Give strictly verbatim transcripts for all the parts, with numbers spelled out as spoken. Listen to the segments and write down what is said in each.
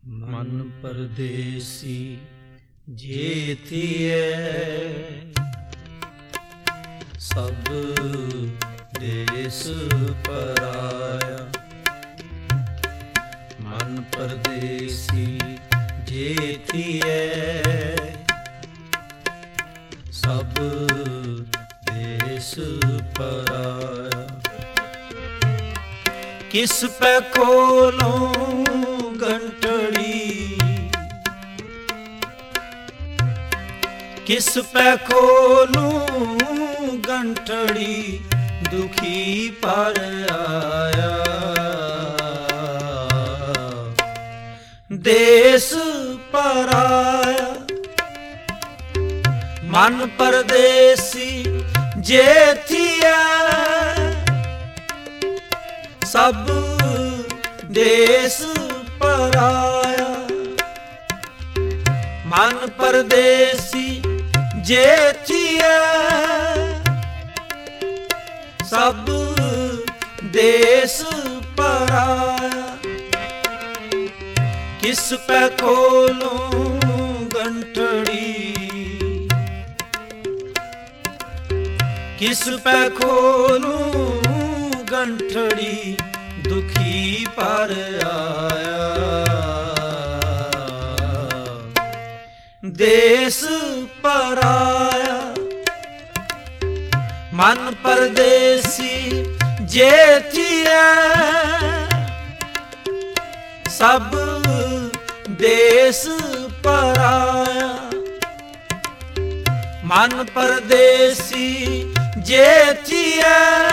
ਮਨ ਪਰਦੇਸੀ ਜੇਥੀਐ, ਸਭ ਦੇਸ ਪਰਾਇਆ। ਮਨ ਪਰਦੇਸੀ ਜੇਥੀਐ, ਸਭ ਦੇਸ ਪਰਾਇਆ। ਕਿਸ ਪੈ ਖੋਲੋਂ ਗੰਠੜੀ, ਕਿਸ ਪੈ ਖੋਲੂੰ ਗੰਠੜੀ, ਦੁਖੀ ਪਰ ਆਇਆ। ਦੇਸ ਪਰਾਇਆ ਮਨ ਪਰਦੇਸੀ ਜੇਥੀਐ, ਸਭ ਦੇਸ ਪਰਾਇਆ। ਮਨ ਪਰਦੇਸੀ ਜੇਥੀਐ, ਸਭ ਦੇਸ ਪਰਾਇਆ। ਕਿਸ ਪੈ ਖੋਲੋਂ ਗੰਠੜੀ, ਕਿਸ ਪੈ ਖੋਲੋਂ ਗੰਠੜੀ, ਦੁਖੀ ਪਰ ਆਇਆ। ਦੇਸ ਪਰਾਇਆ ਮਨ ਪਰਦੇਸੀ ਜੇਥੀਐ, ਸਭ ਦੇਸ ਪਰਾਇਆ। ਮਨ ਪਰਦੇਸੀ ਜੇਥੀਐ,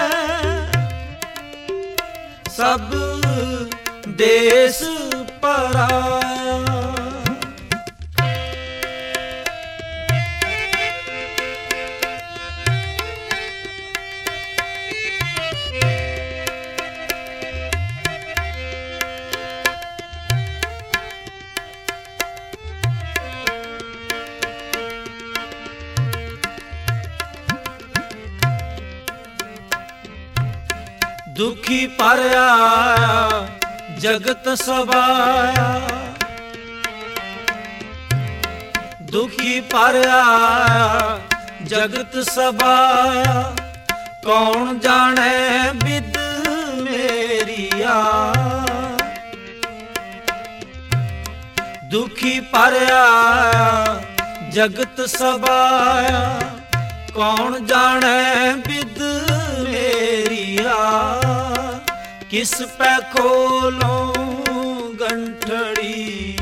ਸਭ ਦੇਸ ਪਰਾਇਆ। ਦੁਖੀ ਪਰ ਆਇਆ ਜਗਤ ਸਵਾਇਆ, ਦੁਖੀ ਪਰ ਆਇਆ ਜਗਤ ਸਵਾਇਆ। ਕੌਣ ਜਾਣੈ ਬਿਦ ਮੇਰੀਆ, ਦੁਖੀ ਪਰ ਆਇਆ ਜਗਤ ਸਵਾਇਆ। ਕੌਣ ਜਾਣੈ ਬਿਦ ਮੇਰੀਆ, ਕਿਸ ਪੈ ਖੋਲੋਂ ਗੰਠੜੀ,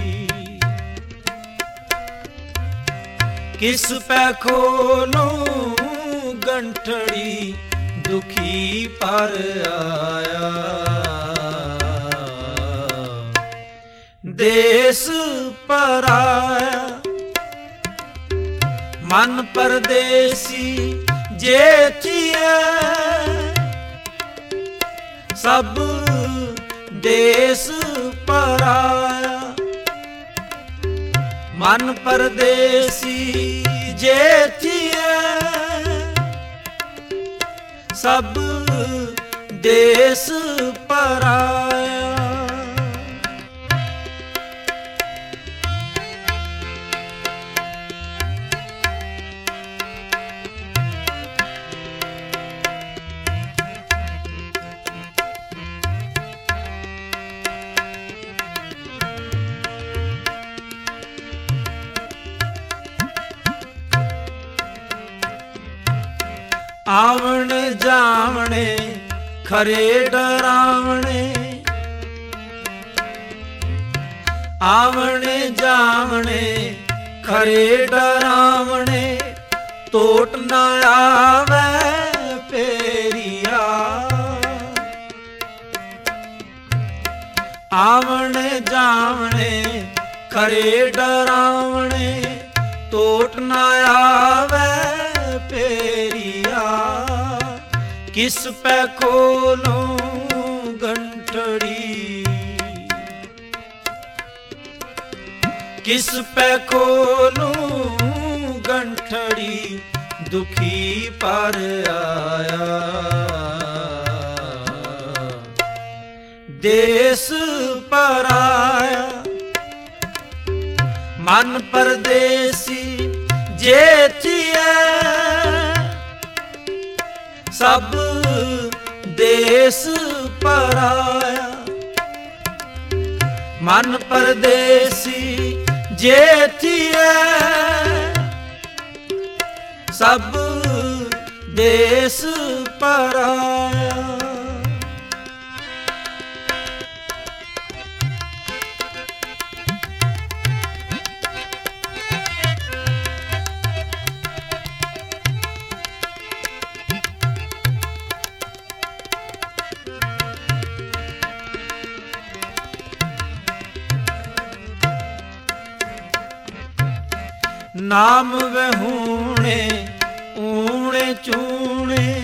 ਕਿਸ ਪੈ ਖੋਲੋਂ ਗੰਠੜੀ, ਦੁਖੀ ਪਰ ਆਇਆ। ਦੇਸ ਪਰਾਇਆ ਮਨ ਪਰਦੇਸੀ ਜੇਥੀਐ, ਸਭ ਦੇਸ ਪਰਾਇਆ। ਮਨ ਪਰਦੇਸੀ ਜੇਥੀਐ, ਸਭ ਦੇਸ ਪਰਾਇਆ। ਆਵਣ ਜਾਵਣੇ ਖਰੇ ਡਰਾਵਣੇ, ਆਵਣੇ ਜਾਵਣੇ ਖਰੇ ਡਰਾਵਣੇ, ਟੋਟ ਨਾ ਆਵੇ ਪੇਰੀਆ। ਆਵਣੇ ਜਾਵਣੇ ਖਰੇ ਡਰਾਵਣੇ, ਟੋਟ ਨਾ ਆਵੇ ਪੇਰੀਆ। ਕਿਸ ਪੈ ਖੋਲੋਂ ਗੰਠੜੀ, ਕਿਸ ਪੈ ਖੋਲੋਂ ਗੰਠੜੀ, ਦੁਖੀ ਪਰ ਆਇਆ। ਦੇਸ ਪਰਾਇਆ ਮਨ ਪਰਦੇਸੀ ਜੇਠੀਐ ਸਭ ਦੇਸ ਪਰਾਇਆ। ਮਨ ਪਰਦੇਸੀ ਜੇਠੀਐ ਸਭ ਦੇਸ ਪਰਾਇਆ। ਨਾਮ ਵਹੂਣੇ ਊਣੇ ਚੂਣੇ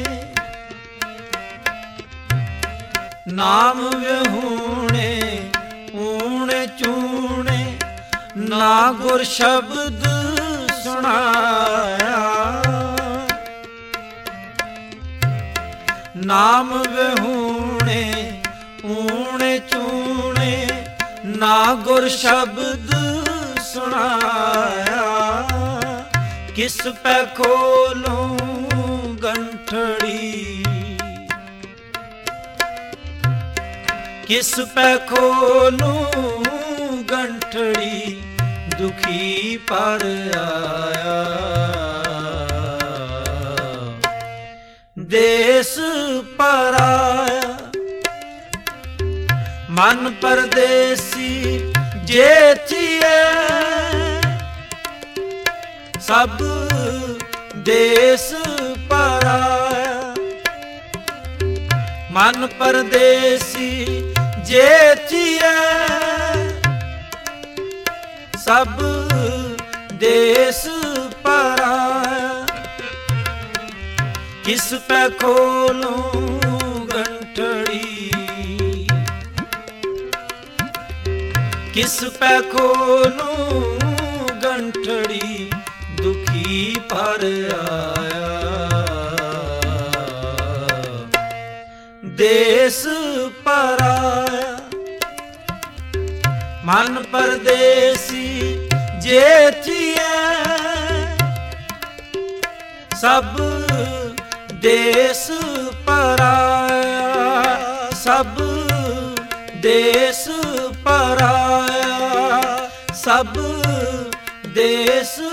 ਨਾਮ ਵਹੂਣੇ ਊਣੇ ਚੂਣੇ ਨਾ ਗੁਰ ਸ਼ਬਦ ਸੁਣਾਇਆ। ਨਾਮ ਵਹੂਣੇ ਊਣੇ ਚੂਣੇ ਨਾ ਗੁਰ ਸ਼ਬਦ ਸੁਣਾਇਆ। ਕਿਸ ਪੈ ਖੋਲੂੰ ਗੰਠੜੀ ਕਿਸ ਪੈ ਖੋਲੂੰ ਗੰਠੜੀ ਦੁਖੀ ਪਰ ਆਇਆ। ਦੇਸ ਪਰਾਇਆ ਮਨ ਪਰਦੇਸੀ ਜੇਠੀਐ ਸਭ ਦੇਸ ਪਰਾਇਆ। ਮਨ ਪਰਦੇਸੀ ਜੇਠੀਐ ਸਭ ਦੇਸ ਪਰਾਇਆ। ਕਿਸ ਪੈ ਖੋਲੂੰ ਗੰਠੜੀ ਕਿਸ ਪੈ ਖੋਲੂੰ ਗੰਠੜੀ ਦੁਖੀ ਪਰ ਆਇਆ। ਦੇਸ ਪਰਾਇਆ ਮਨ ਪਰਦੇਸੀ ਜੇਠੀਐ ਸਭ ਦੇਸ ਪਰਾਇਆ। ਸਭ ਦੇਸ ਪਰਾਇਆ ਸਭ ਦੇਸ